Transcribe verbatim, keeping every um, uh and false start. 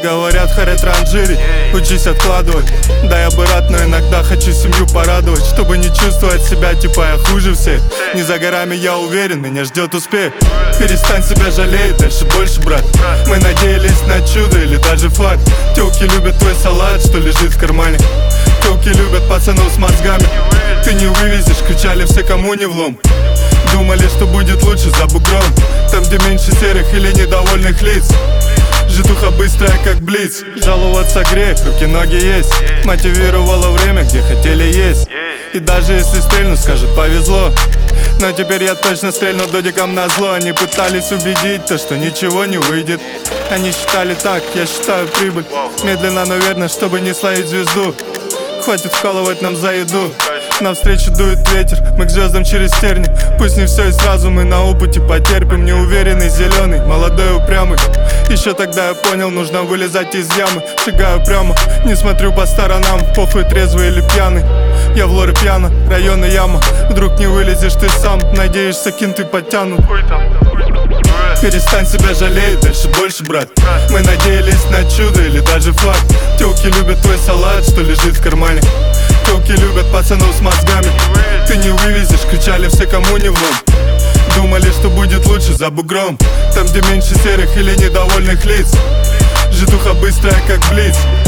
говорят, харя транжири. Учись откладывать, да я бы рад, но иногда хочу семью порадовать, чтобы не чувствовать себя, типа я хуже всех. Не за горами, я уверен, меня ждет успех. Перестань себя жалеть, дальше больше, брат. Мы надеялись на чудо или даже факт. Тёлки любят твой салат, что лежит в кармане. Тёлки любят пацанов с мозгами. Ты не вывезешь, кричали все, кому не влом. Думали, что будет лучше за бугром, там, где меньше серых или недовольных лиц. Житуха быстрая, как блиц. Жаловаться грех, руки-ноги есть. Мотивировало время, где хотели есть. И даже если стрельну, скажут повезло. Но теперь я точно стрельну додиком на зло. Они пытались убедить то, что ничего не выйдет. Они считали так, я считаю прибыль. Медленно, но верно, чтобы не словить звезду. Хватит вкалывать нам за еду. Навстречу дует ветер, мы к звездам через терни. Пусть не все и сразу, мы на опыте потерпим. Неуверенный, зеленый, молодой, упрямый. Еще тогда я понял, нужно вылезать из ямы. Шагаю прямо, не смотрю по сторонам. Похуй, трезвый или пьяный. Я в лоре пьяно, район и яма. Вдруг не вылезешь ты сам, надеешься, кинты подтянут. Перестань себя жалеть, дальше больше, брат. Мы надеялись на чудо или даже факт. Тёлки любят твой салат, что лежит в кармане. Тёлки любят пацанов с мозгами. Ты не вывезешь, кричали все, кому не влом. Думали, что будет лучше за бугром, там, где меньше серых или недовольных лиц. Житуха быстрая, как блиц.